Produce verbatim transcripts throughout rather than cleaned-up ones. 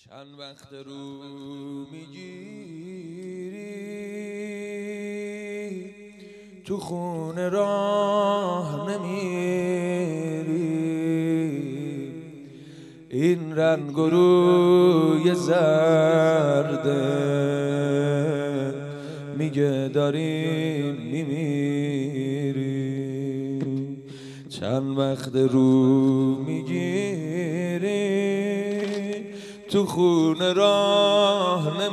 چند وقت رو میگیری تو خونه راه نمیری، این رنگ و روی زرده میگه داری میمیری. چند وقت رو میگیری تو خونه راه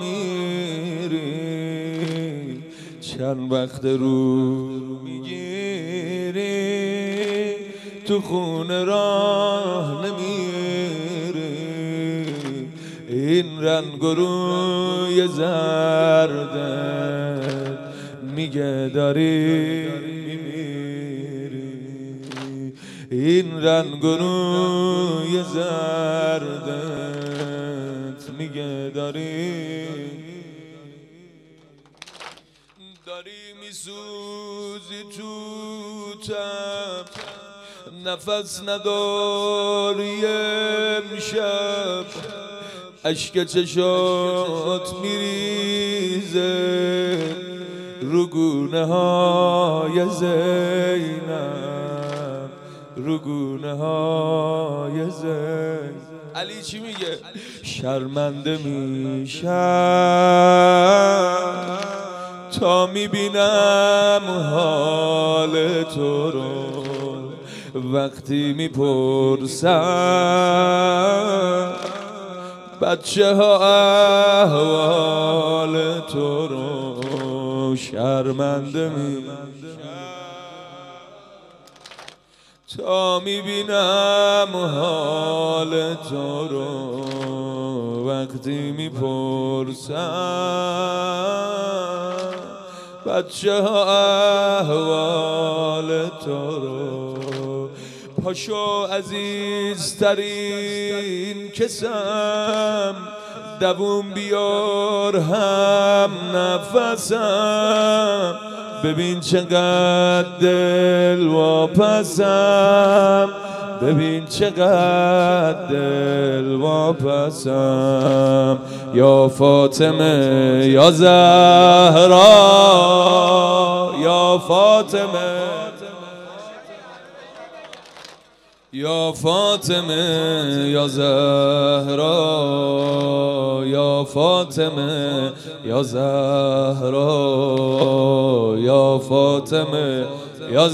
نمیری، چند وقت رو میگیری تو خونه راه نمیری، این رنگ و روی زرده میگه داری میمیری، این رنگ و روی زردت میگه داری داری میسوزی تو تب، نفس نداری امشب، اشک چشات میریزه رو گونه های زینب، رو گونه های زینب. علی چی میگه؟ شرمنده میشم تا میبینم حال تو رو، وقتی میپرسم بچه ها احوال تو رو، شرمنده میشم تا میبینم حال تو رو، وقتی میپرسم بچه ها احوال تو رو. پاشو عزیزترین کسم، دووم بیار هم نفسم، ببین چقدر دل واپسم، ببین چقدر دل واپسم. یا فاطمه یا زهرا، یا فاطمه یا فاطمه یا زهرا، یا فاطمه یا زهرا، یا فاطمه یا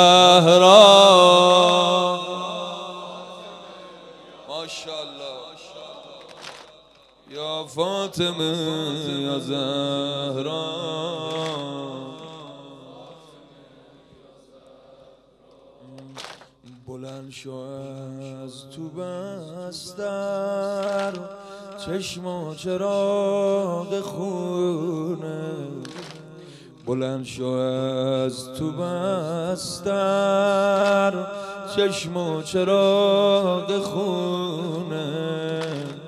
زهرا. ماشاءالله. یا فاطمه یا زهرا. بلند شو از تو بستر، چشم و چراغ خونه، بلند شو از تو بستر، چشم و چراغ خونه،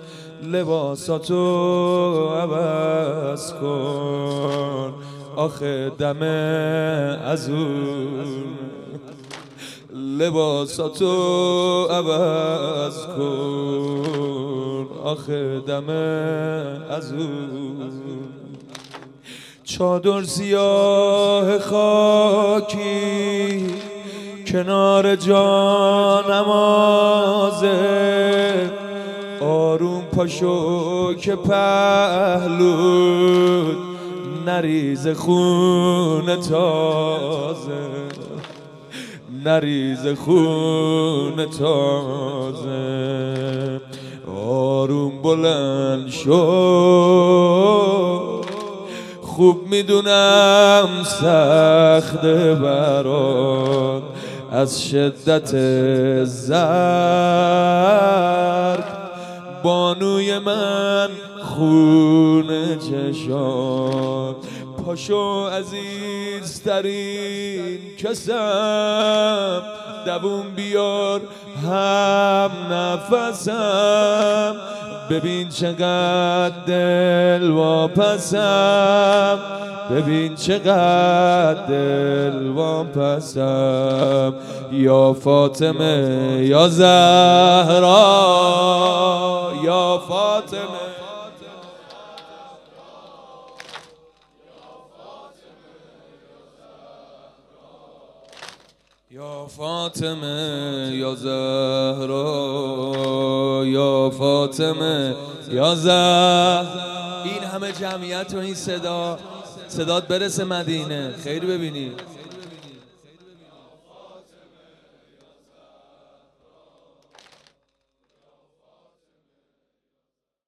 لباساتو عوض کن آخه دم ازون، لباساتو عوض کن آخه دم ازون. چادر سیاه خاکی کنار جانمازه، آروم پاشو که پهلود نریز خون تازه، نریز خون تازه. آروم بلند شو، خوب میدونم سخت برات از شدت زرد، بانوی من خون چشات. پاشو عزیزترین کسم، دووم بیار هم نفسم، ببین چقدر دل واپسم، ببین چقدر دل واپسم. یا فاطمه یا زهرا، یا فاطمه یا فاطمه یا زهرا یا فاطمه یا زهرا. این همه جمعیت و این صدا صدات برسه مدینه. خیر ببینی